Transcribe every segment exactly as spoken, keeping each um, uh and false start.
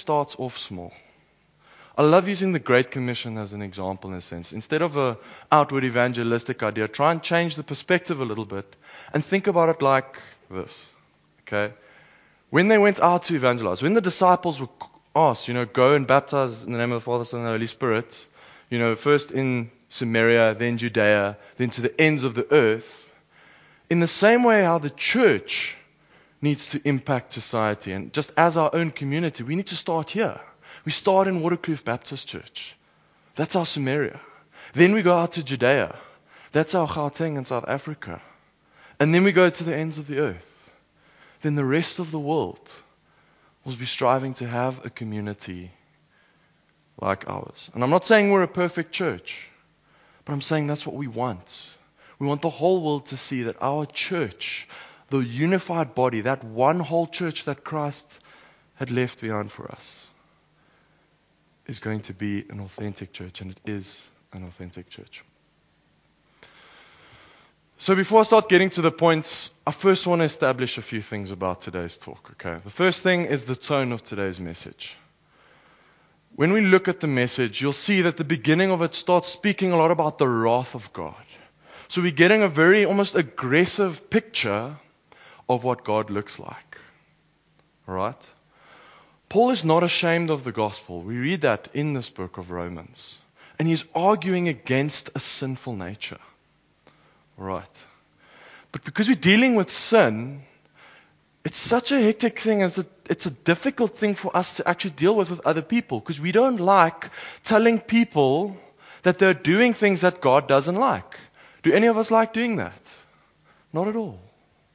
starts off small. I love using the Great Commission as an example in a sense. Instead of an outward evangelistic idea, try and change the perspective a little bit and think about it like this. Okay? When they went out to evangelize, when the disciples were asked, you know, go and baptize in the name of the Father, Son, and the Holy Spirit, you know, first in Samaria, then Judea, then to the ends of the earth, in the same way how the church needs to impact society, and just as our own community, we need to start here. We start in Waterkloof Baptist Church. That's our Samaria. Then we go out to Judea. That's our Gauteng in South Africa. And then we go to the ends of the earth. Then the rest of the world will be striving to have a community like ours. And I'm not saying we're a perfect church, but I'm saying that's what we want. We want the whole world to see that our church, the unified body, that one whole church that Christ had left behind for us, is going to be an authentic church, and it is an authentic church. So before I start getting to the points, I first want to establish a few things about today's talk, okay? The first thing is the tone of today's message. When we look at the message, you'll see that the beginning of it starts speaking a lot about the wrath of God. So we're getting a very almost aggressive picture of what God looks like. All right? Paul is not ashamed of the gospel. We read that in this book of Romans. And he's arguing against a sinful nature. All right. But because we're dealing with sin, it's such a hectic thing. It's a, it's a difficult thing for us to actually deal with with other people. Because we don't like telling people that they're doing things that God doesn't like. Do any of us like doing that? Not at all.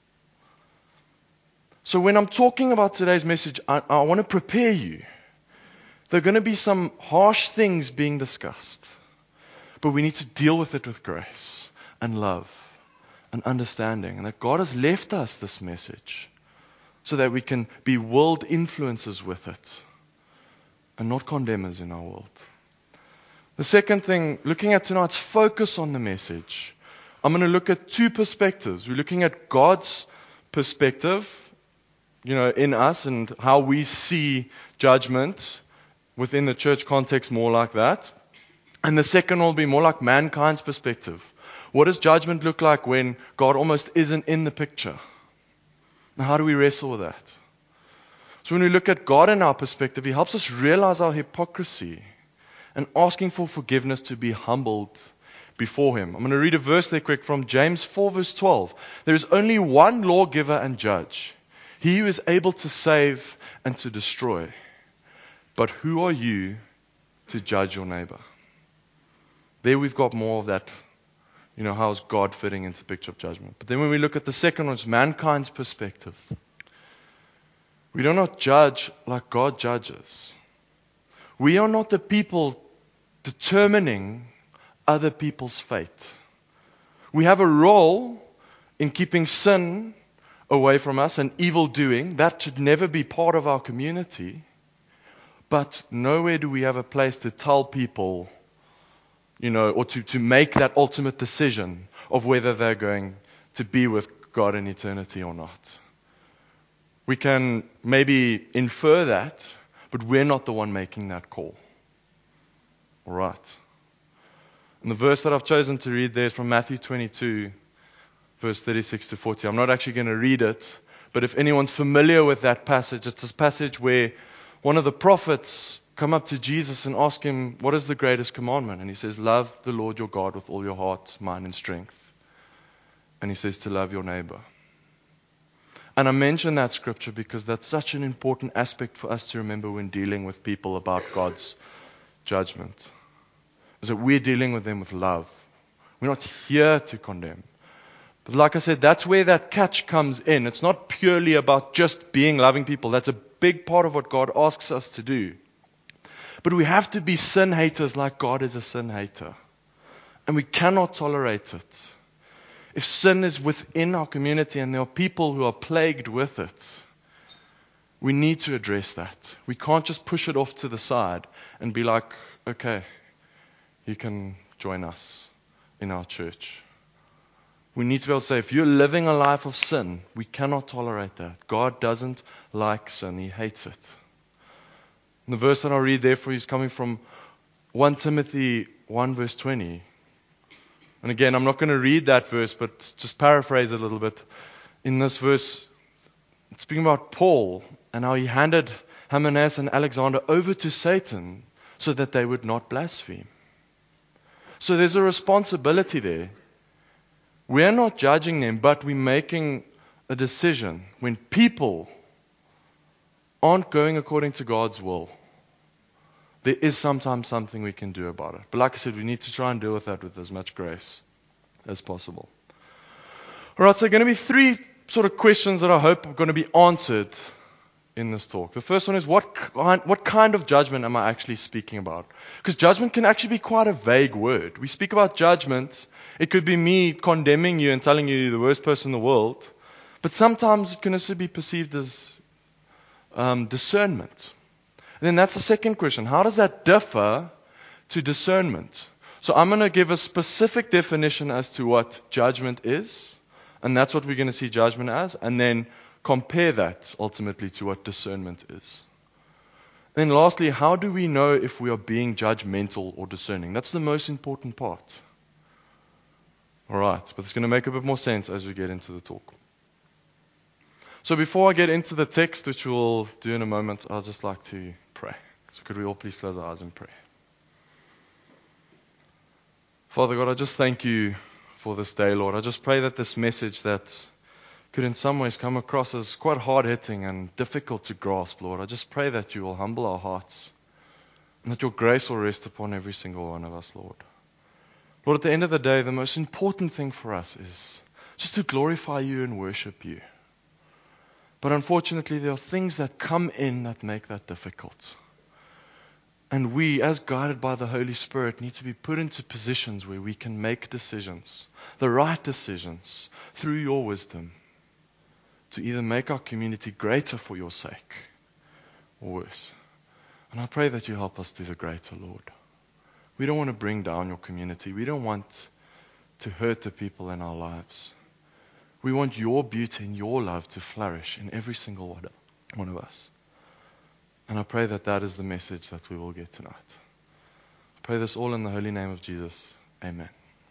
So when I'm talking about today's message, I, I want to prepare you. There are going to be some harsh things being discussed. But we need to deal with it with grace and love and understanding. And that God has left us this message so that we can be world influencers with it and not condemners in our world. The second thing, looking at tonight's focus on the message, I'm going to look at two perspectives. We're looking at God's perspective, you know, in us and how we see judgment within the church context, more like that. And the second will be more like mankind's perspective. What does judgment look like when God almost isn't in the picture? Now, how do we wrestle with that? So when we look at God in our perspective, He helps us realize our hypocrisy and asking for forgiveness to be humbled before Him. I'm going to read a verse there quick from James four verse twelve. There is only one lawgiver and judge, He who is able to save and to destroy. But who are you to judge your neighbor? There we've got more of that, you know, how is God fitting into the picture of judgment. But then when we look at the second one, it's mankind's perspective. We do not judge like God judges. We are not the people determining other people's fate. We have a role in keeping sin away from us and evil doing. That should never be part of our community. But nowhere do we have a place to tell people, you know, or to, to make that ultimate decision of whether they're going to be with God in eternity or not. We can maybe infer that, but we're not the one making that call. All right. And the verse that I've chosen to read there is from Matthew twenty-two, verse thirty-six to forty. I'm not actually going to read it, but if anyone's familiar with that passage, it's this passage where one of the prophets come up to Jesus and ask him, what is the greatest commandment? And he says, love the Lord your God with all your heart, mind, and strength. And he says to love your neighbor. And I mention that scripture because that's such an important aspect for us to remember when dealing with people about God's judgment. Is that we're dealing with them with love. We're not here to condemn. But like I said, that's where that catch comes in. It's not purely about just being loving people. That's a big part of what God asks us to do. But we have to be sin haters like God is a sin hater. And we cannot tolerate it. If sin is within our community and there are people who are plagued with it, we need to address that. We can't just push it off to the side and be like, okay, you can join us in our church. We need to be able to say, if you're living a life of sin, we cannot tolerate that. God doesn't like sin. He hates it. And the verse that I'll read there for you is coming from First Timothy one verse twenty. And again, I'm not going to read that verse, but just paraphrase it a little bit. In this verse, it's speaking about Paul and how he handed Hymenaeus and Alexander over to Satan so that they would not blaspheme. So there's a responsibility there. We're not judging them, but we're making a decision. When people aren't going according to God's will, there is sometimes something we can do about it. But like I said, we need to try and deal with that with as much grace as possible. All right, so there are going to be three sort of questions that I hope are going to be answered in this talk. The first one is, what kind, what kind of judgment am I actually speaking about? Because judgment can actually be quite a vague word. We speak about judgment. It could be me condemning you and telling you you're the worst person in the world. But sometimes it can also be perceived as um, discernment. And then that's the second question. How does that differ to discernment? So I'm going to give a specific definition as to what judgment is. And that's what we're going to see judgment as. And then compare that ultimately to what discernment is. Then lastly, how do we know if we are being judgmental or discerning? That's the most important part. All right, but it's going to make a bit more sense as we get into the talk. So before I get into the text, which we'll do in a moment, I'd just like to pray. So could we all please close our eyes and pray? Father God, I just thank you for this day, Lord. I just pray that this message that could in some ways come across as quite hard-hitting and difficult to grasp, Lord. I just pray that you will humble our hearts and that your grace will rest upon every single one of us, Lord. Lord, at the end of the day, the most important thing for us is just to glorify you and worship you. But unfortunately, there are things that come in that make that difficult. And we, as guided by the Holy Spirit, need to be put into positions where we can make decisions, the right decisions, through your wisdom, to either make our community greater for your sake or worse. And I pray that you help us do the greater, Lord. We don't want to bring down your community. We don't want to hurt the people in our lives. We want your beauty and your love to flourish in every single one of us. And I pray that that is the message that we will get tonight. I pray this all in the holy name of Jesus. Amen.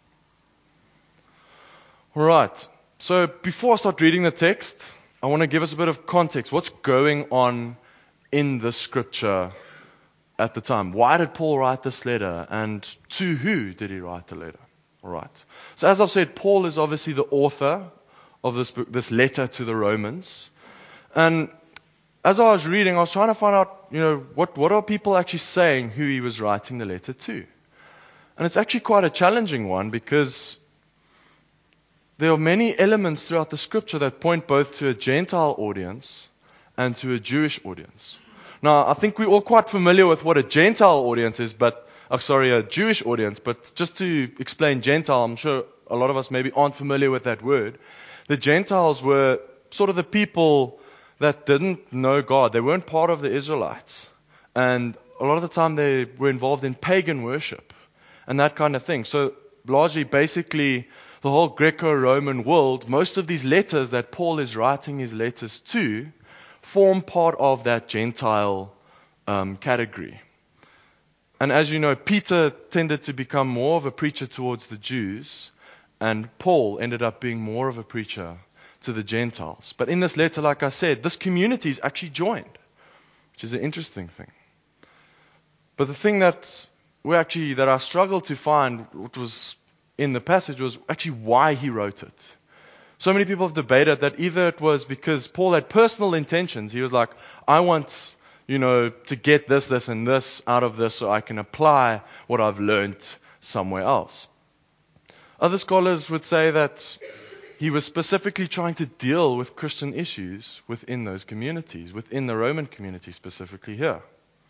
All right. So before I start reading the text, I want to give us a bit of context. What's going on in the scripture at the time? Why did Paul write this letter? And to who did he write the letter? All right. So as I've said, Paul is obviously the author of this book, this letter to the Romans. And as I was reading, I was trying to find out, you know, what, what are people actually saying who he was writing the letter to? And it's actually quite a challenging one because there are many elements throughout the scripture that point both to a Gentile audience and to a Jewish audience. Now, I think we're all quite familiar with what a Gentile audience is, but, oh, sorry, a Jewish audience, but just to explain Gentile, I'm sure a lot of us maybe aren't familiar with that word. The Gentiles were sort of the people that didn't know God. They weren't part of the Israelites. And a lot of the time they were involved in pagan worship and that kind of thing. So largely, basically, the whole Greco-Roman world, most of these letters that Paul is writing his letters to form part of that Gentile um, category. And as you know, Peter tended to become more of a preacher towards the Jews, and Paul ended up being more of a preacher to the Gentiles. But in this letter, like I said, this community is actually joined, which is an interesting thing. But the thing that we actually that I struggled to find, what was in the passage, was actually why he wrote it. So many people have debated that either it was because Paul had personal intentions. He was like, I want, you know, to get this, this, and this out of this so I can apply what I've learned somewhere else. Other scholars would say that he was specifically trying to deal with Christian issues within those communities, within the Roman community specifically here.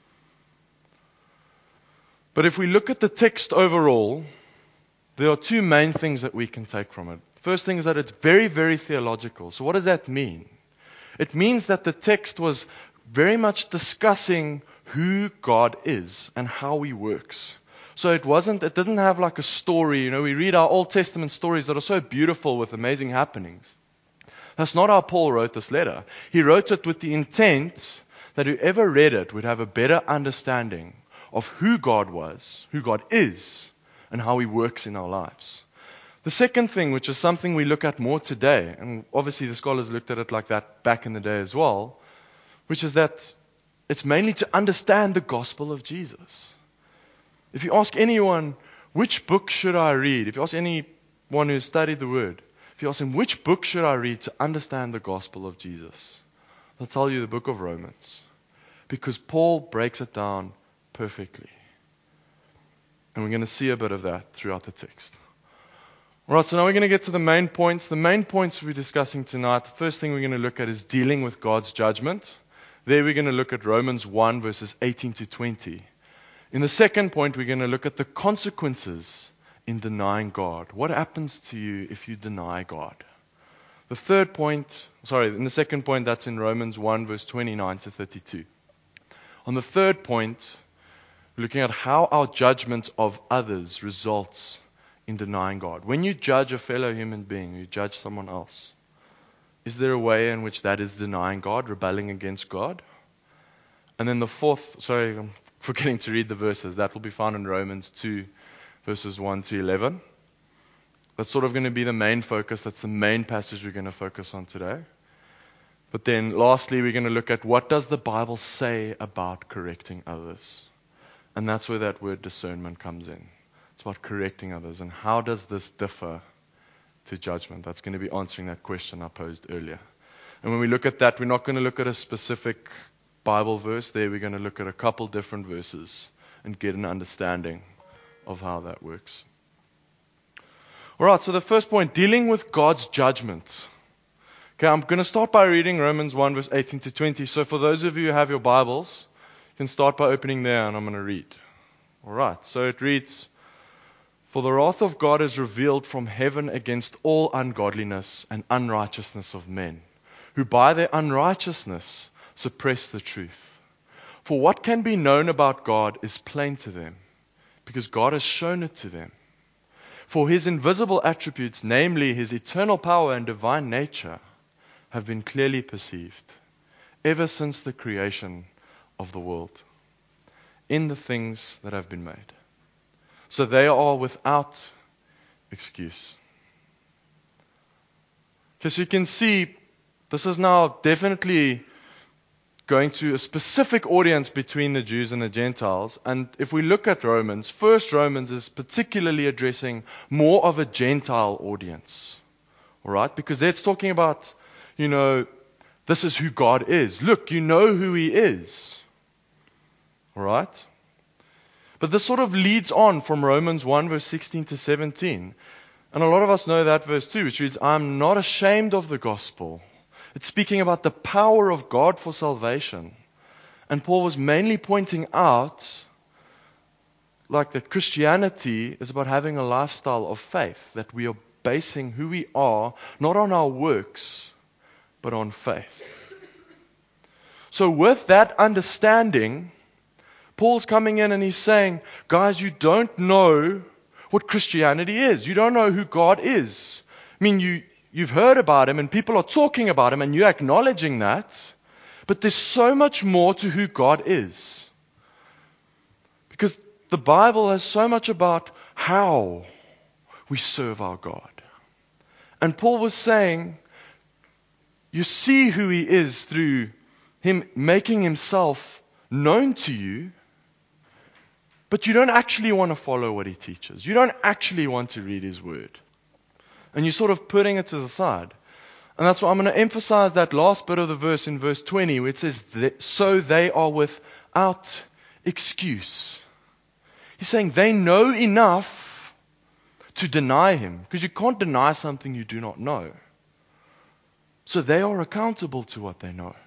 But if we look at the text overall, there are two main things that we can take from it. First thing is that it's very, very theological. So what does that mean? It means that the text was very much discussing who God is and how he works. So it wasn't, it didn't have like a story. You know, we read our Old Testament stories that are so beautiful with amazing happenings. That's not how Paul wrote this letter. He wrote it with the intent that whoever read it would have a better understanding of who God was, who God is, and how He works in our lives. The second thing, which is something we look at more today, and obviously the scholars looked at it like that back in the day as well, which is that it's mainly to understand the gospel of Jesus. If you ask anyone, which book should I read? If you ask anyone who's studied the Word, if you ask them, which book should I read to understand the gospel of Jesus? They'll tell you the book of Romans. Because Paul breaks it down perfectly. And we're going to see a bit of that throughout the text. Alright, so now we're going to get to the main points. The main points we're discussing tonight, the first thing we're going to look at is dealing with God's judgment. There we're going to look at Romans one, verses eighteen to twenty. In the second point, we're going to look at the consequences in denying God. What happens to you if you deny God? The third point, sorry, in the second point, that's in Romans one, verse twenty-nine to thirty-two. On the third point, we're looking at how our judgment of others results in denying God. When you judge a fellow human being, you judge someone else, is there a way in which that is denying God, rebelling against God? And then the fourth, sorry, I'm forgetting to read the verses. That will be found in Romans two, verses one to eleven. That's sort of going to be the main focus. That's the main passage we're going to focus on today. But then lastly, we're going to look at what does the Bible say about correcting others? And that's where that word discernment comes in. It's about correcting others. And how does this differ to judgment? That's going to be answering that question I posed earlier. And when we look at that, we're not going to look at a specific Bible verse there. We're going to look at a couple different verses and get an understanding of how that works. All right, so the first point, dealing with God's judgment. Okay, I'm going to start by reading Romans one, verse eighteen to twenty. So for those of you who have your Bibles, you can start by opening there and I'm going to read. All right, so it reads, "For the wrath of God is revealed from heaven against all ungodliness and unrighteousness of men, who by their unrighteousness suppress the truth. For what can be known about God is plain to them, because God has shown it to them. For His invisible attributes, namely His eternal power and divine nature, have been clearly perceived, ever since the creation of the world, in the things that have been made. So they are without excuse." Because you can see, this is now definitely going to a specific audience between the Jews and the Gentiles. And if we look at Romans, first Romans is particularly addressing more of a Gentile audience. All right? Because there it's talking about, you know, this is who God is. Look, you know who He is. All right? But this sort of leads on from Romans one, verse sixteen to seventeen. And a lot of us know that verse too, which reads, "I'm not ashamed of the gospel." It's speaking about the power of God for salvation. And Paul was mainly pointing out, like, that Christianity is about having a lifestyle of faith, that we are basing who we are, not on our works, but on faith. So with that understanding, Paul's coming in and he's saying, guys, you don't know what Christianity is. You don't know who God is. I mean, you, you've heard about Him and people are talking about Him and you're acknowledging that. But there's so much more to who God is. Because the Bible has so much about how we serve our God. And Paul was saying, you see who He is through Him making Himself known to you, but you don't actually want to follow what He teaches. You don't actually want to read His Word. And you're sort of putting it to the side. And that's why I'm going to emphasize that last bit of the verse in verse twenty, where it says, so they are without excuse. He's saying they know enough to deny Him, because you can't deny something you do not know. So they are accountable to what they know.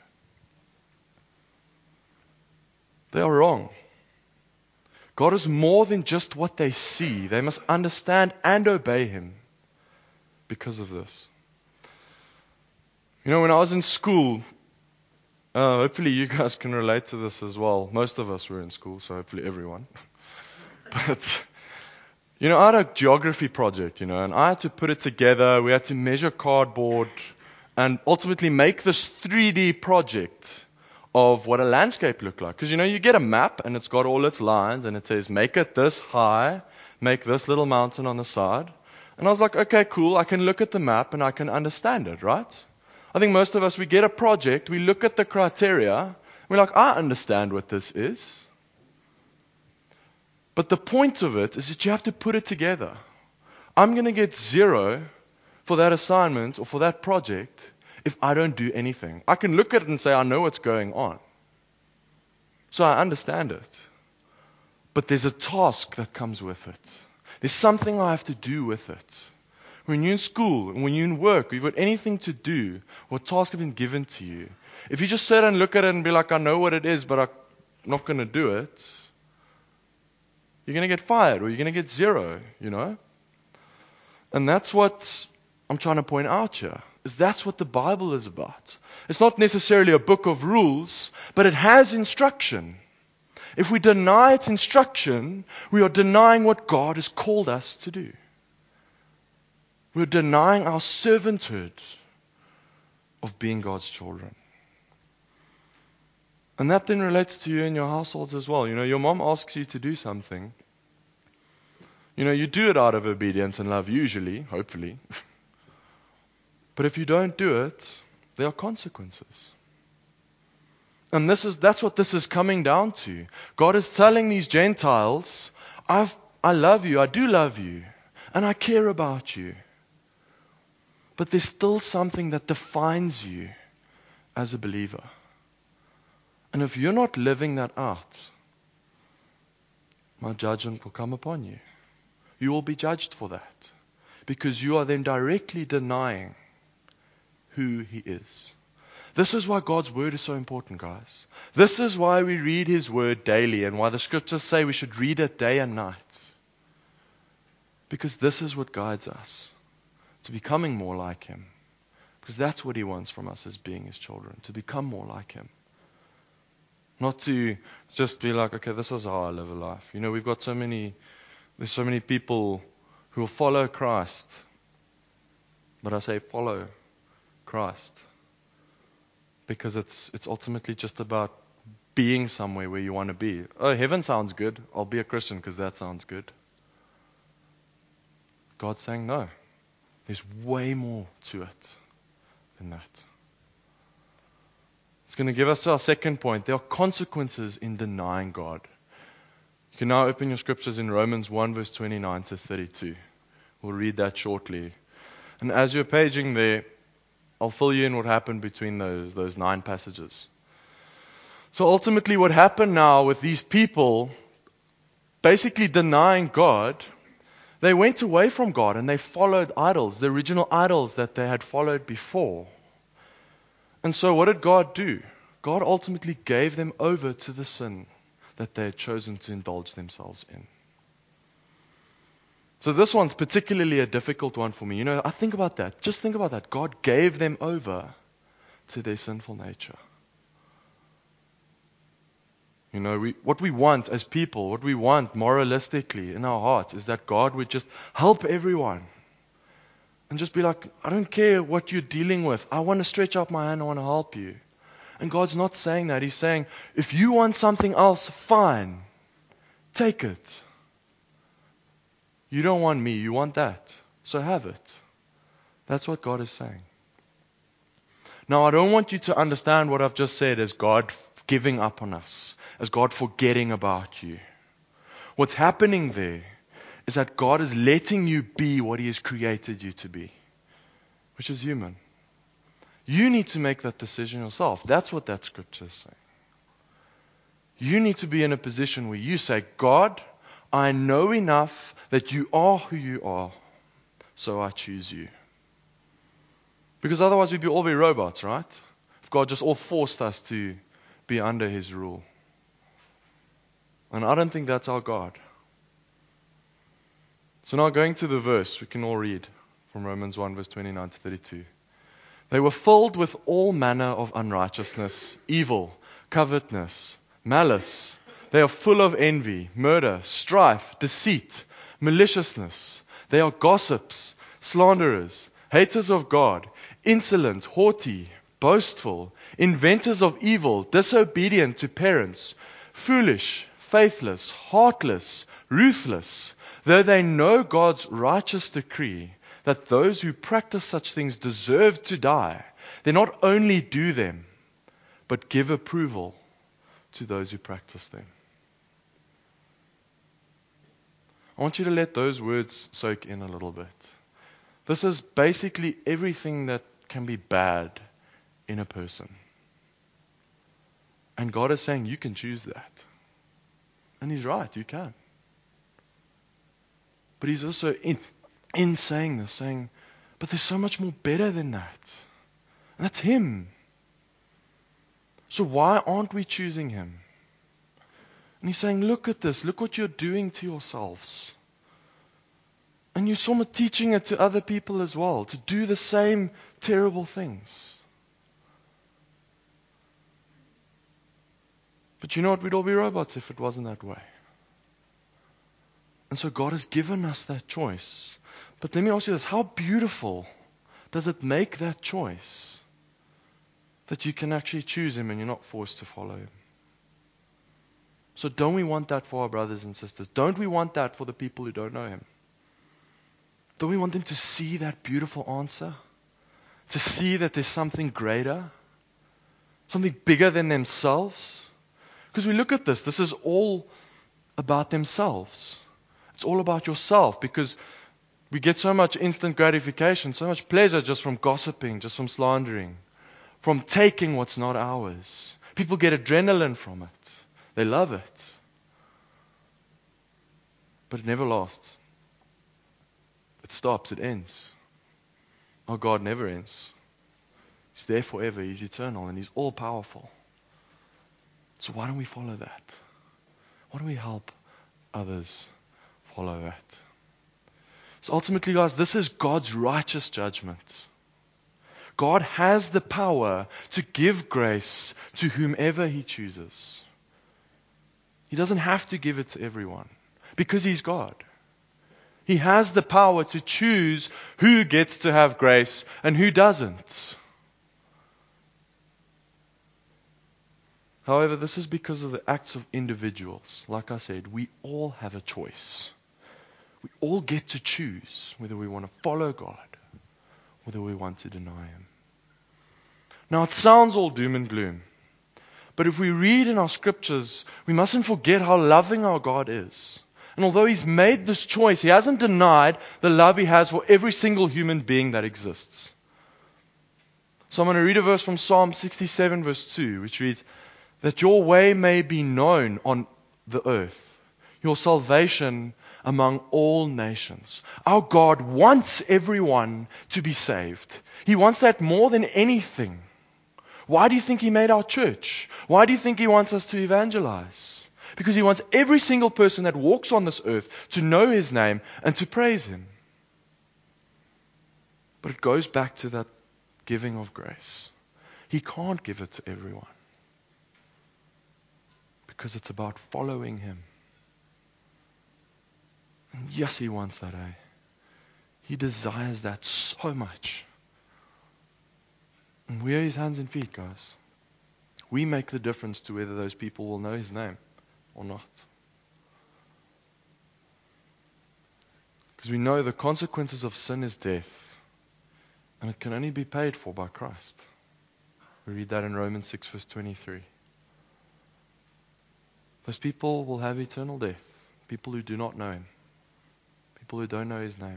They are wrong. God is more than just what they see. They must understand and obey Him because of this. You know, when I was in school, uh, hopefully you guys can relate to this as well. Most of us were in school, so hopefully everyone. But, you know, I had a geography project, you know, and I had to put it together. We had to measure cardboard and ultimately make this three D project of what a landscape looked like. Because, you know, you get a map and it's got all its lines and it says, make it this high, make this little mountain on the side. And I was like, okay, cool. I can look at the map and I can understand it, right? I think most of us, we get a project, we look at the criteria, we're like, I understand what this is. But the point of it is that you have to put it together. I'm going to get zero for that assignment or for that project if I don't do anything. I can look at it and say, I know what's going on. So I understand it. But there's a task that comes with it. There's something I have to do with it. When you're in school, and when you're in work, you've got anything to do, what tasks have been given to you. If you just sit and look at it and be like, I know what it is, but I'm not going to do it, you're going to get fired or you're going to get zero, you know. And that's what I'm trying to point out here, is that's what the Bible is about. It's not necessarily a book of rules, but it has instruction. If we deny its instruction, we are denying what God has called us to do. We're denying our servanthood of being God's children. And that then relates to you and your households as well. You know, your mom asks you to do something. You know, you do it out of obedience and love usually, hopefully. But if you don't do it, there are consequences. And this is that's what this is coming down to. God is telling these Gentiles, I've, I love you, I do love you, and I care about you. But there's still something that defines you as a believer. And if you're not living that out, my judgment will come upon you. You will be judged for that. Because you are then directly denying who He is. This is why God's Word is so important, guys. This is why we read His Word daily and why the Scriptures say we should read it day and night. Because this is what guides us to becoming more like Him. Because that's what He wants from us as being His children, to become more like Him. Not to just be like, okay, this is how I live a life. You know, we've got so many, there's so many people who will follow Christ. But I say follow Christ. Because it's it's ultimately just about being somewhere where you want to be. Oh, heaven sounds good. I'll be a Christian because that sounds good. God's saying no. There's way more to it than that. It's going to give us to our second point. There are consequences in denying God. You can now open your scriptures in Romans one, verse twenty-nine to thirty-two. We'll read that shortly. And as you're paging there, I'll fill you in what happened between those, those nine passages. So ultimately what happened now with these people basically denying God, they went away from God and they followed idols, the original idols that they had followed before. And so what did God do? God ultimately gave them over to the sin that they had chosen to indulge themselves in. So this one's particularly a difficult one for me. You know, I think about that. Just think about that. God gave them over to their sinful nature. You know, we, what we want as people, what we want moralistically in our hearts is that God would just help everyone. And just be like, I don't care what you're dealing with. I want to stretch out my hand. I want to help you. And God's not saying that. He's saying, if you want something else, fine. Take it. You don't want me. You want that. So have it. That's what God is saying. Now, I don't want you to understand what I've just said as God giving up on us, as God forgetting about you. What's happening there is that God is letting you be what He has created you to be, which is human. You need to make that decision yourself. That's what that scripture is saying. You need to be in a position where you say, God, I know enough that you are who you are, so I choose you. Because otherwise we'd be all be robots, right? If God just all forced us to be under His rule. And I don't think that's our God. So now going to the verse, we can all read from Romans one, verse twenty-nine to thirty-two. They were filled with all manner of unrighteousness, evil, covetousness, malice. They are full of envy, murder, strife, deceit, maliciousness. They are gossips, slanderers, haters of God, insolent, haughty, boastful, inventors of evil, disobedient to parents, foolish, faithless, heartless, ruthless, though they know God's righteous decree that those who practice such things deserve to die, they not only do them, but give approval to those who practice them. I want you to let those words soak in a little bit. This is basically everything that can be bad in a person. And God is saying, you can choose that. And He's right, you can. But He's also in, in saying this, saying, but there's so much more better than that. And that's Him. So why aren't we choosing Him? And He's saying, look at this, look what you're doing to yourselves. And you're sort of teaching it to other people as well, to do the same terrible things. But you know what? We'd all be robots if it wasn't that way. And so God has given us that choice. But let me ask you this, how beautiful does it make that choice that you can actually choose Him and you're not forced to follow Him? So don't we want that for our brothers and sisters? Don't we want that for the people who don't know Him? Don't we want them to see that beautiful answer? To see that there's something greater? Something bigger than themselves? Because we look at this, this is all about themselves. It's all about yourself, because we get so much instant gratification, so much pleasure just from gossiping, just from slandering, from taking what's not ours. People get adrenaline from it. They love it. But it never lasts. It stops, it ends. Our God never ends. He's there forever, He's eternal, and He's all powerful. So why don't we follow that? Why don't we help others follow that? So ultimately, guys, this is God's righteous judgment. God has the power to give grace to whomever He chooses. He doesn't have to give it to everyone because He's God. He has the power to choose who gets to have grace and who doesn't. However, this is because of the acts of individuals. Like I said, we all have a choice. We all get to choose whether we want to follow God, whether we want to deny Him. Now, it sounds all doom and gloom. But if we read in our scriptures, we mustn't forget how loving our God is. And although He's made this choice, He hasn't denied the love He has for every single human being that exists. So I'm going to read a verse from Psalm sixty-seven, verse two, which reads, that your way may be known on the earth, your salvation among all nations. Our God wants everyone to be saved. He wants that more than anything. Why do you think He made our church? Why do you think He wants us to evangelize? Because He wants every single person that walks on this earth to know His name and to praise Him. But it goes back to that giving of grace. He can't give it to everyone. Because it's about following Him. And yes, He wants that, eh? He desires that so much. And we are His hands and feet, guys. We make the difference to whether those people will know His name or not. Because we know the consequences of sin is death. And it can only be paid for by Christ. We read that in Romans six, verse twenty-three. Those people will have eternal death. People who do not know Him. People who don't know His name.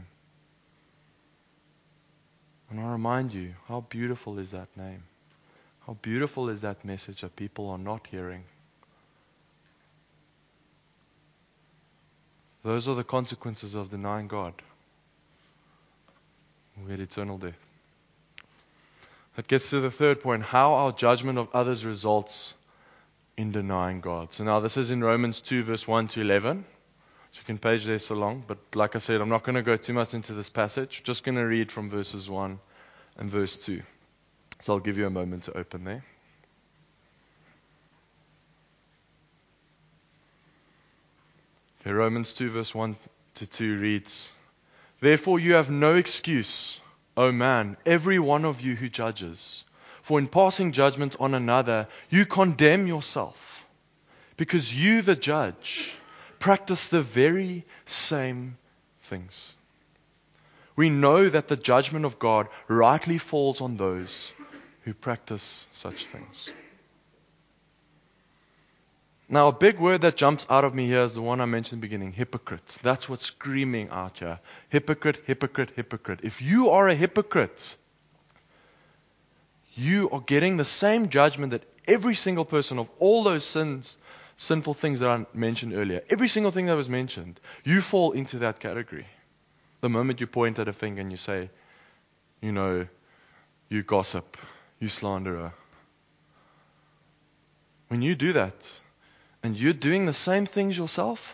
And I remind you, how beautiful is that name? How beautiful is that message that people are not hearing? Those are the consequences of denying God. We get eternal death. That gets to the third point, how our judgment of others results in denying God. So now this is in Romans two, verse one to eleven. So you can page there so long. But like I said, I'm not going to go too much into this passage. Just going to read from verses one and verse two. So I'll give you a moment to open there. Okay, Romans two, verse one to two reads, therefore you have no excuse, O man, every one of you who judges. For in passing judgment on another, you condemn yourself, because you, the judge, practice the very same things. We know that the judgment of God rightly falls on those who practice such things. Now, a big word that jumps out of me here is the one I mentioned in the beginning, hypocrite. That's what's screaming out here. Hypocrite, hypocrite, hypocrite. If you are a hypocrite, you are getting the same judgment that every single person of all those sins, sinful things that I mentioned earlier, every single thing that was mentioned, you fall into that category. The moment you point at a finger and you say, you know, you gossip, you slanderer. When you do that, and you're doing the same things yourself,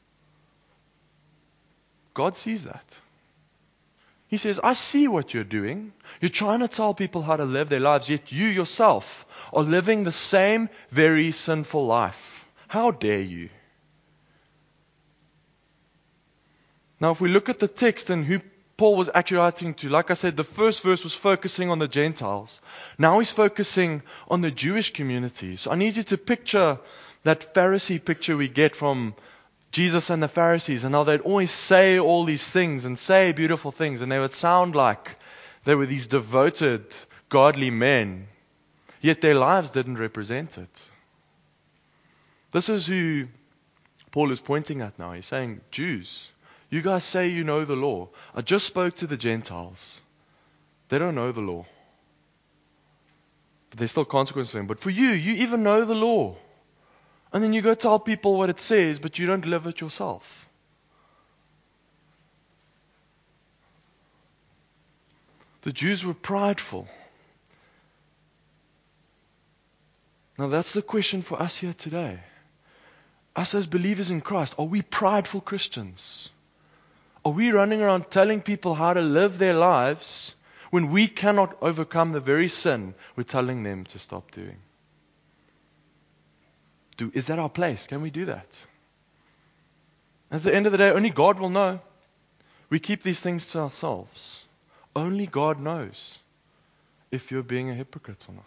God sees that. He says, I see what you're doing. You're trying to tell people how to live their lives, yet you yourself are living the same very sinful life. How dare you? Now, if we look at the text and who Paul was actually writing to, like I said, the first verse was focusing on the Gentiles. Now he's focusing on the Jewish community. So I need you to picture that Pharisee picture we get from Jesus and the Pharisees, and how they'd always say all these things and say beautiful things, and they would sound like they were these devoted, godly men, yet their lives didn't represent it. This is who Paul is pointing at now. He's saying, Jews, you guys say you know the law. I just spoke to the Gentiles. They don't know the law. But there's still consequences for them. But for you, you even know the law. And then you go tell people what it says, but you don't live it yourself. The Jews were prideful. Now that's the question for us here today. Us as believers in Christ, are we prideful Christians? Are we running around telling people how to live their lives when we cannot overcome the very sin we're telling them to stop doing? Do, is that our place? Can we do that? At the end of the day, only God will know. We keep these things to ourselves. Only God knows if you're being a hypocrite or not.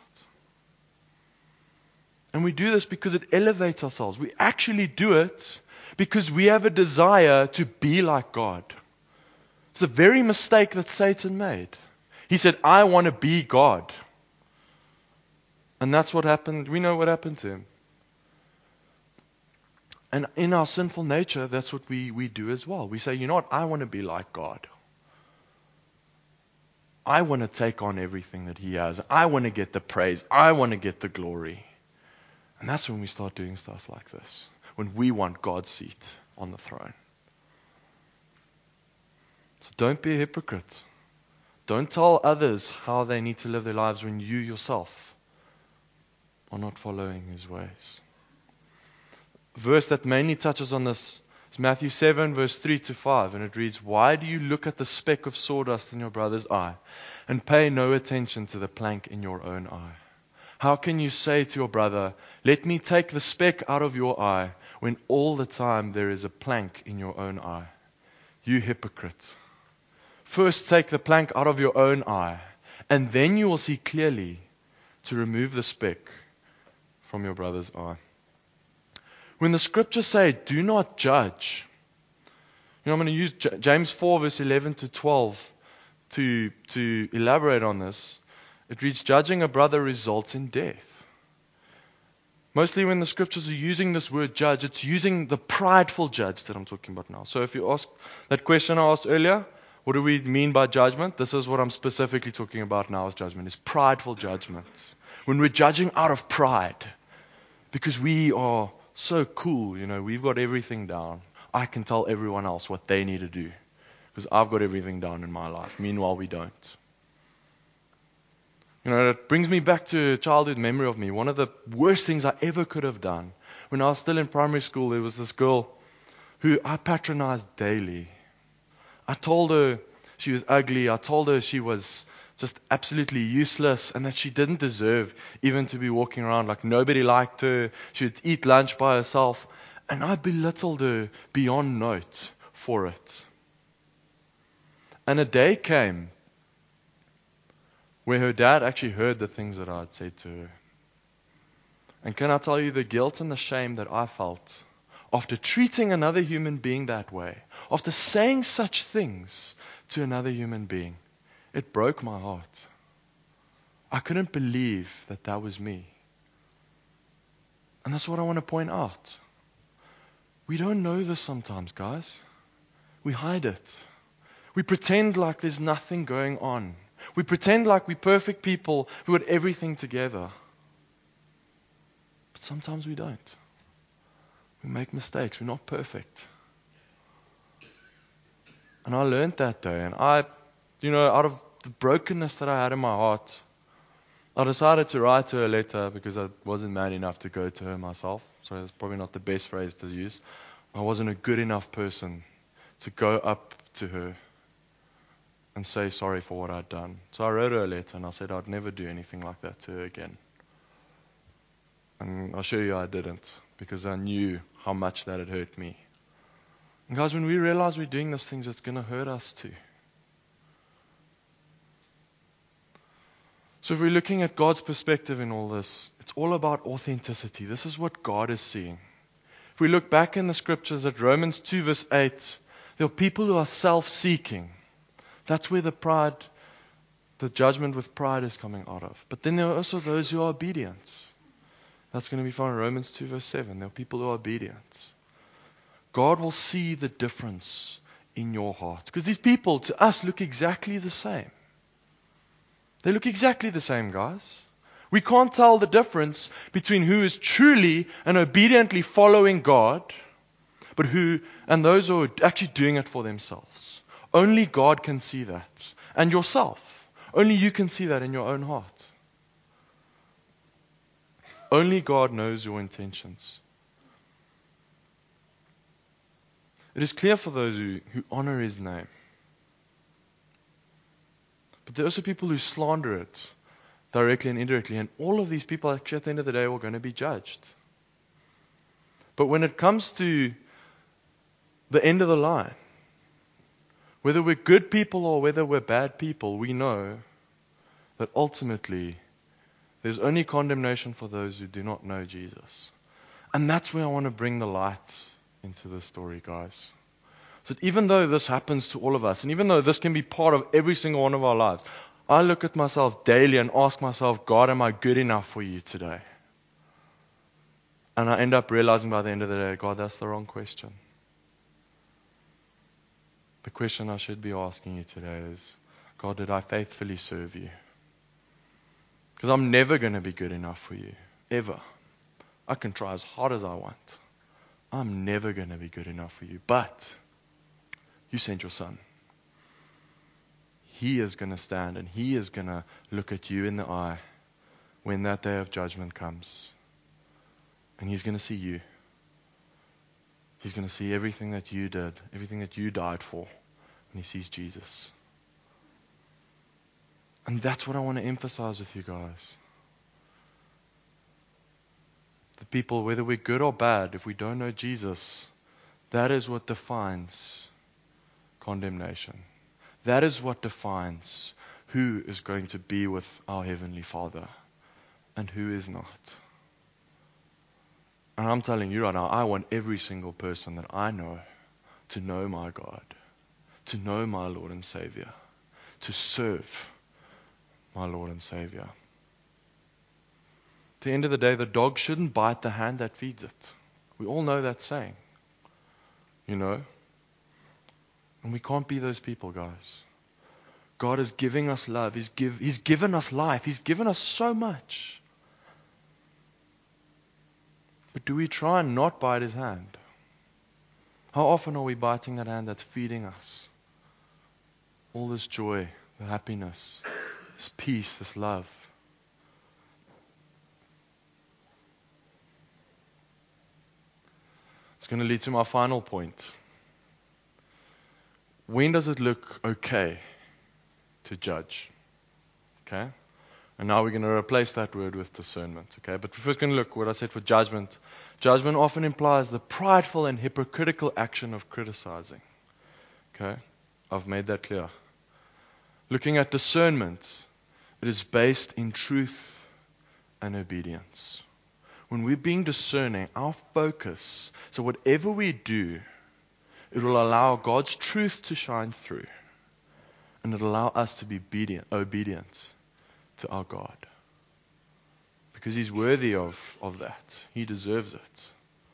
And we do this because it elevates ourselves. We actually do it because we have a desire to be like God. It's the very mistake that Satan made. He said, I want to be God. And that's what happened. We know what happened to him. And in our sinful nature, that's what we, we do as well. We say, you know what, I want to be like God. I want to take on everything that He has. I want to get the praise. I want to get the glory. And that's when we start doing stuff like this. When we want God's seat on the throne. So don't be a hypocrite. Don't tell others how they need to live their lives when you yourself are not following His ways. Verse that mainly touches on this is Matthew seven, verse three to five, and it reads, why do you look at the speck of sawdust in your brother's eye and pay no attention to the plank in your own eye? How can you say to your brother, let me take the speck out of your eye, when all the time there is a plank in your own eye? You hypocrite. First take the plank out of your own eye, and then you will see clearly to remove the speck from your brother's eye. When the scriptures say, do not judge, you know, I'm going to use J- James four, verse eleven to twelve to, to elaborate on this. It reads, judging a brother results in death. Mostly when the scriptures are using this word judge, it's using the prideful judge that I'm talking about now. So if you ask that question I asked earlier, what do we mean by judgment? This is what I'm specifically talking about now as judgment, is prideful judgment. When we're judging out of pride, because we are so cool, you know, we've got everything down. I can tell everyone else what they need to do because I've got everything down in my life. Meanwhile, we don't. You know, that brings me back to a childhood memory of me. One of the worst things I ever could have done. When I was still in primary school, there was this girl who I patronized daily. I told her she was ugly. I told her she was just absolutely useless and that she didn't deserve even to be walking around. Like nobody liked her. She would eat lunch by herself. And I belittled her beyond note for it. And a day came where her dad actually heard the things that I had said to her. And can I tell you the guilt and the shame that I felt after treating another human being that way, after saying such things to another human being, it broke my heart. I couldn't believe that that was me. And that's what I want to point out. We don't know this sometimes, guys. We hide it. We pretend like there's nothing going on. We pretend like we're perfect people who got everything together. But sometimes we don't. We make mistakes. We're not perfect. And I learned that day. And I, you know, out of the brokenness that I had in my heart, I decided to write her a letter because I wasn't man enough to go to her myself. So that's probably not the best phrase to use. I wasn't a good enough person to go up to her and say sorry for what I'd done. So I wrote her a letter and I said I'd never do anything like that to her again. And I'll show you I didn't, because I knew how much that had hurt me. And guys, when we realize we're doing those things, it's going to hurt us too. So if we're looking at God's perspective in all this, it's all about authenticity. This is what God is seeing. If we look back in the scriptures at Romans two verse eight, there are people who are self-seeking. That's where the pride, the judgment with pride is coming out of. But then there are also those who are obedient. That's going to be found in Romans two verse seven. There are people who are obedient. God will see the difference in your heart. Because these people to us look exactly the same. They look exactly the same, guys. We can't tell the difference between who is truly and obediently following God, but who, and those who are actually doing it for themselves. Only God can see that. And yourself. Only you can see that in your own heart. Only God knows your intentions. It is clear for those who, who honor His name. But there are also people who slander it directly and indirectly. And all of these people, actually, at the end of the day, are going to be judged. But when it comes to the end of the line, whether we're good people or whether we're bad people, we know that ultimately there's only condemnation for those who do not know Jesus. And that's where I want to bring the light into the story, guys. So that even though this happens to all of us, and even though this can be part of every single one of our lives, I look at myself daily and ask myself, God, am I good enough for you today? And I end up realizing by the end of the day, God, that's the wrong question. The question I should be asking you today is, God, did I faithfully serve you? Because I'm never going to be good enough for you, ever. I can try as hard as I want. I'm never going to be good enough for you. But you sent your Son. He is going to stand and He is going to look at you in the eye when that day of judgment comes. And He's going to see you. He's going to see everything that you did, everything that you died for, when He sees Jesus. And that's what I want to emphasize with you guys. The people, whether we're good or bad, if we don't know Jesus, that is what defines condemnation. That is what defines who is going to be with our Heavenly Father and who is not. And I'm telling you right now, I want every single person that I know to know my God, to know my Lord and Savior, to serve my Lord and Savior. At the end of the day, the dog shouldn't bite the hand that feeds it. We all know that saying, you know. And we can't be those people, guys. God is giving us love. He's, give, he's given us life. He's given us so much. But do we try and not bite His hand? How often are we biting that hand that's feeding us all this joy, the happiness, this peace, this love? It's going to lead to my final point. When does it look okay to judge? Okay? And now we're going to replace that word with discernment. Okay? But we're first going to look what I said for judgment. Judgment often implies the prideful and hypocritical action of criticizing. Okay? I've made that clear. Looking at discernment, it It is based in truth and obedience. When we're being discerning, our focus, so whatever we do, it will allow God's truth to shine through. And it will allow us to be obedient, obedient to our God. Because He's worthy of, of that. He deserves it.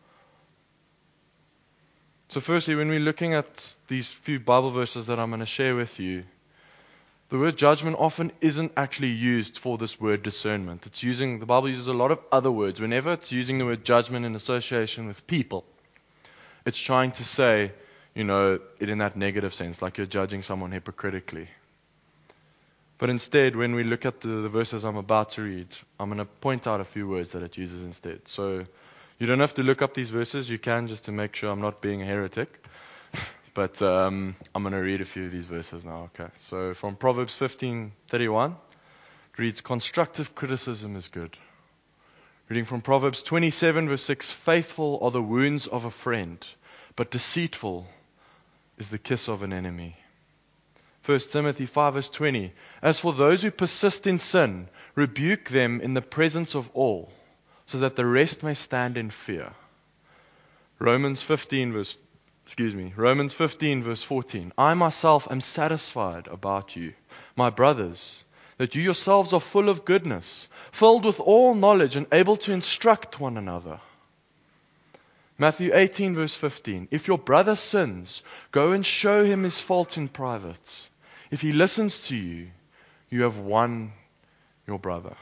So firstly, when we're looking at these few Bible verses that I'm going to share with you, the word judgment often isn't actually used for this word discernment. It's using, the Bible uses a lot of other words. Whenever it's using the word judgment in association with people, it's trying to say, you know, it in that negative sense, like you're judging someone hypocritically. But instead, when we look at the, the verses I'm about to read, I'm going to point out a few words that it uses instead. So you don't have to look up these verses. You can, just to make sure I'm not being a heretic. But um, I'm going to read a few of these verses now. Okay. So from Proverbs fifteen thirty-one, it reads, "Constructive criticism is good." Reading from Proverbs twenty-seven verse six, "Faithful are the wounds of a friend, but deceitful is the kiss of an enemy." First Timothy five verse twenty, "As for those who persist in sin, rebuke them in the presence of all, so that the rest may stand in fear." Romans fifteen verse Excuse me, Romans fifteen verse fourteen. "I myself am satisfied about you, my brothers, that you yourselves are full of goodness, filled with all knowledge and able to instruct one another." Matthew eighteen verse fifteen. "If your brother sins, go and show him his fault in private. If he listens to you, you have won your brother."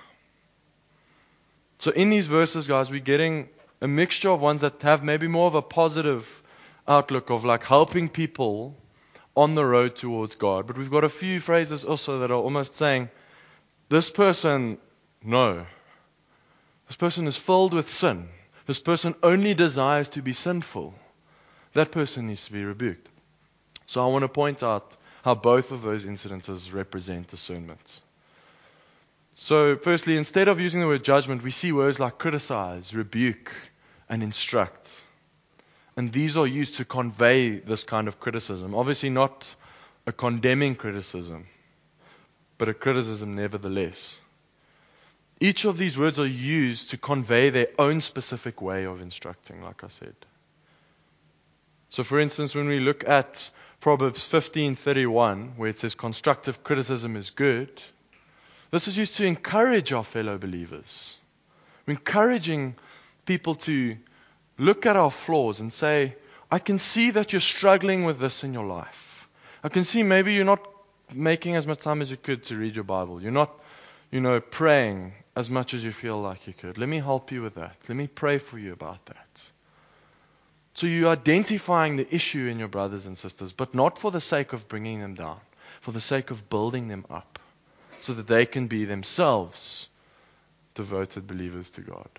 So in these verses, guys, we're getting a mixture of ones that have maybe more of a positive outlook of like helping people on the road towards God. But we've got a few phrases also that are almost saying, this person, no. This person is filled with sin. This person only desires to be sinful. That person needs to be rebuked. So I want to point out how both of those incidences represent discernment. So firstly, instead of using the word judgment, we see words like criticize, rebuke, and instruct. And these are used to convey this kind of criticism. Obviously not a condemning criticism, but a criticism nevertheless. Each of these words are used to convey their own specific way of instructing, like I said. So for instance, when we look at Proverbs fifteen thirty-one, where it says constructive criticism is good, this is used to encourage our fellow believers. We're encouraging people to look at our flaws and say, I can see that you're struggling with this in your life. I can see maybe you're not making as much time as you could to read your Bible. You're not, you know, praying as much as you feel like you could. Let me help you with that. Let me pray for you about that. So you're identifying the issue in your brothers and sisters, but not for the sake of bringing them down, for the sake of building them up, so that they can be themselves devoted believers to God.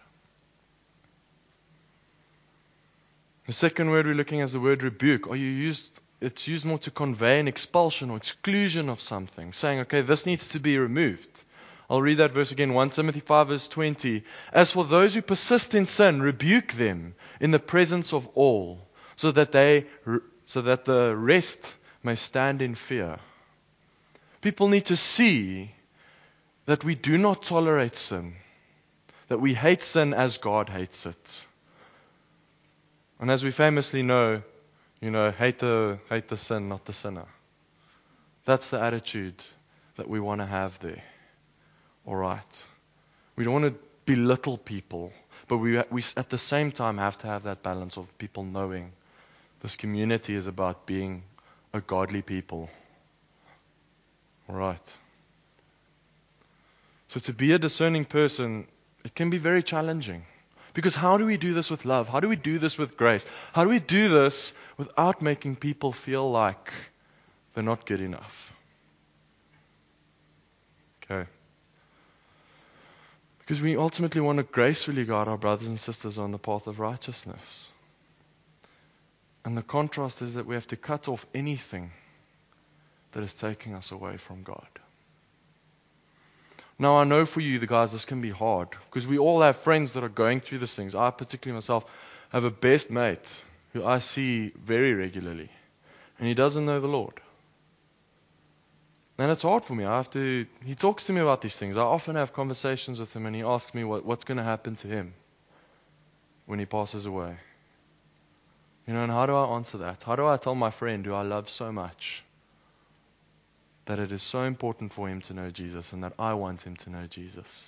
The second word we're looking at is the word rebuke. Are you used? It's used more to convey an expulsion or exclusion of something, saying, okay, this needs to be removed. I'll read that verse again, First Timothy five verse twenty. "As for those who persist in sin, rebuke them in the presence of all, so that they, so that the rest may stand in fear." People need to see that we do not tolerate sin, that we hate sin as God hates it. And as we famously know, you know, hate the, hate the sin, not the sinner. That's the attitude that we want to have there. All right. We don't want to belittle people, but we, we at the same time have to have that balance of people knowing this community is about being a godly people. All right. So to be a discerning person, it can be very challenging. Because how do we do this with love? How do we do this with grace? How do we do this without making people feel like they're not good enough? Okay. Because we ultimately want to gracefully guide our brothers and sisters on the path of righteousness. And the contrast is that we have to cut off anything that is taking us away from God. Now, I know for you, the guys, this can be hard because we all have friends that are going through these things. I, particularly myself, have a best mate who I see very regularly, and he doesn't know the Lord. And it's hard for me. I have to, he talks to me about these things. I often have conversations with him and he asks me what, what's going to happen to him when he passes away. You know, and how do I answer that? How do I tell my friend who I love so much that it is so important for him to know Jesus and that I want him to know Jesus?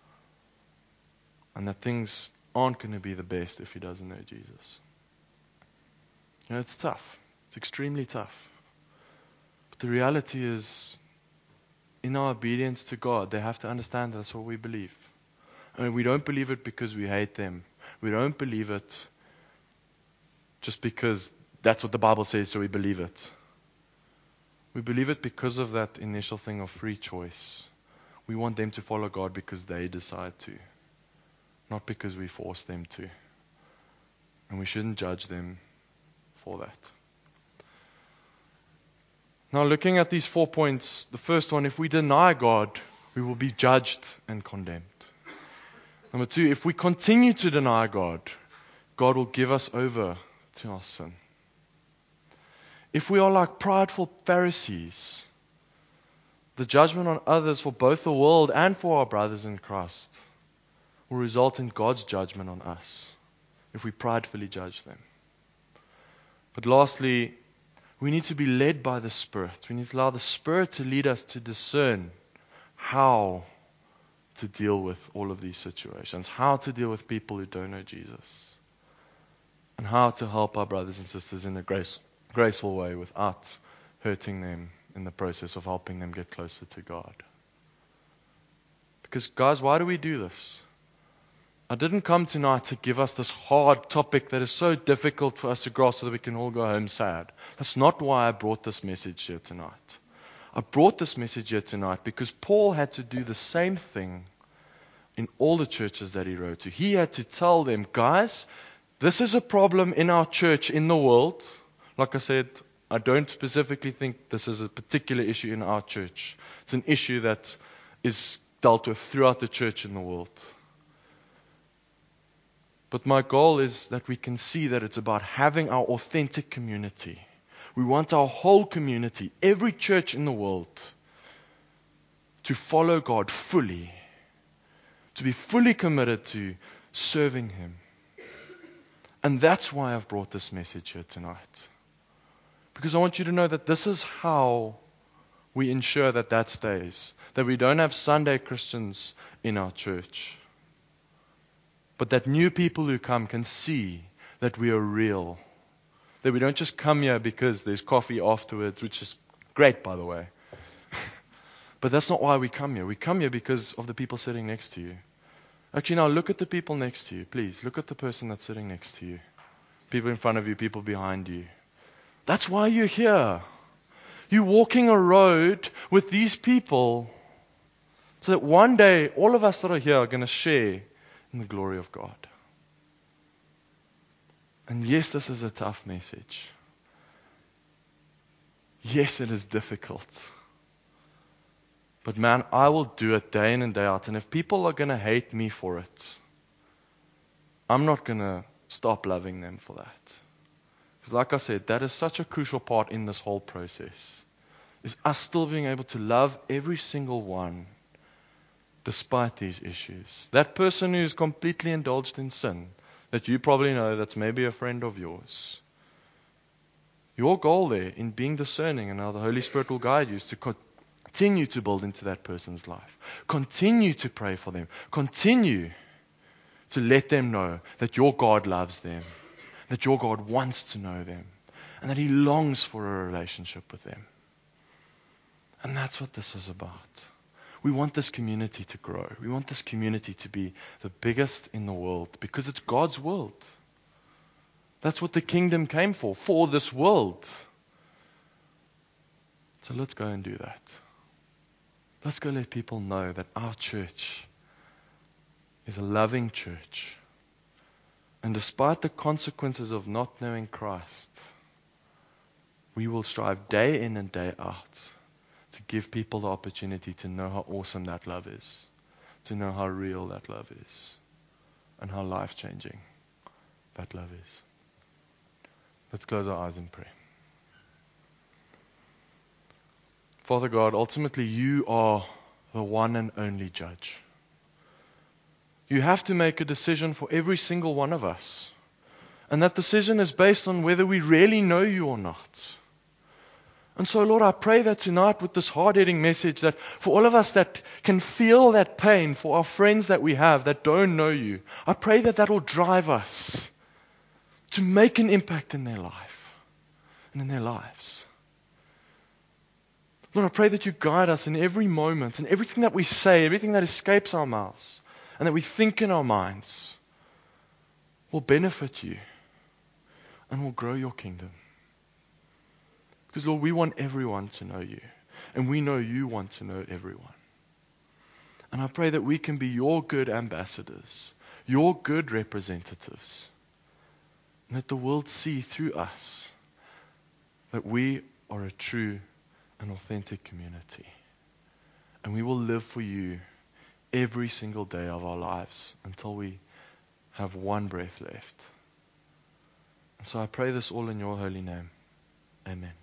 And that things aren't going to be the best if he doesn't know Jesus. You know, it's tough. It's extremely tough. But the reality is, in our obedience to God, they have to understand that's what we believe. I mean, we don't believe it because we hate them. We don't believe it just because that's what the Bible says, so we believe it. We believe it because of that initial thing of free choice. We want them to follow God because they decide to, not because we force them to. And we shouldn't judge them for that. Now, looking at these four points, the first one, if we deny God, we will be judged and condemned. Number two, if we continue to deny God, God will give us over to our sin. If we are like prideful Pharisees, the judgment on others for both the world and for our brothers in Christ will result in God's judgment on us if we pridefully judge them. But lastly, we need to be led by the Spirit. We need to allow the Spirit to lead us to discern how to deal with all of these situations, how to deal with people who don't know Jesus, and how to help our brothers and sisters in a grace, graceful way without hurting them in the process of helping them get closer to God. Because, guys, why do we do this? I didn't come tonight to give us this hard topic that is so difficult for us to grasp so that we can all go home sad. That's not why I brought this message here tonight. I brought this message here tonight because Paul had to do the same thing in all the churches that he wrote to. He had to tell them, guys, this is a problem in our church, in the world. Like I said, I don't specifically think this is a particular issue in our church. It's an issue that is dealt with throughout the church in the world. But my goal is that we can see that it's about having our authentic community. We want our whole community, every church in the world, to follow God fully, to be fully committed to serving Him. And that's why I've brought this message here tonight. Because I want you to know that this is how we ensure that that stays. That we don't have Sunday Christians in our church. But that new people who come can see that we are real. That we don't just come here because there's coffee afterwards, which is great, by the way. But that's not why we come here. We come here because of the people sitting next to you. Actually, now look at the people next to you. Please, look at the person that's sitting next to you. People in front of you, people behind you. That's why you're here. You're walking a road with these people so that one day all of us that are here are going to share in the glory of God. And yes, this is a tough message. Yes, it is difficult. But man, I will do it day in and day out. And if people are going to hate me for it, I'm not going to stop loving them for that. Because like I said, that is such a crucial part in this whole process. Is us still being able to love every single one despite these issues. That person who's completely indulged in sin, that you probably know that's maybe a friend of yours. Your goal there in being discerning and how the Holy Spirit will guide you is to continue to build into that person's life. Continue to pray for them. Continue to let them know that your God loves them, that your God wants to know them, and that He longs for a relationship with them. And that's what this is about. We want this community to grow. We want this community to be the biggest in the world because it's God's world. That's what the kingdom came for, for this world. So let's go and do that. Let's go let people know that our church is a loving church. And despite the consequences of not knowing Christ, we will strive day in and day out to give people the opportunity to know how awesome that love is, to know how real that love is, and how life-changing that love is. Let's close our eyes in prayer. Father God, ultimately you are the one and only judge. You have to make a decision for every single one of us. And that decision is based on whether we really know you or not. And so, Lord, I pray that tonight with this hard-hitting message, that for all of us that can feel that pain, for our friends that we have that don't know you, I pray that that will drive us to make an impact in their life and in their lives. Lord, I pray that you guide us in every moment, and everything that we say, everything that escapes our mouths, and that we think in our minds will benefit you and will grow your kingdom. Because, Lord, we want everyone to know you, and we know you want to know everyone. And I pray that we can be your good ambassadors, your good representatives, and let the world see through us that we are a true and authentic community. And we will live for you every single day of our lives until we have one breath left. And so I pray this all in your holy name. Amen.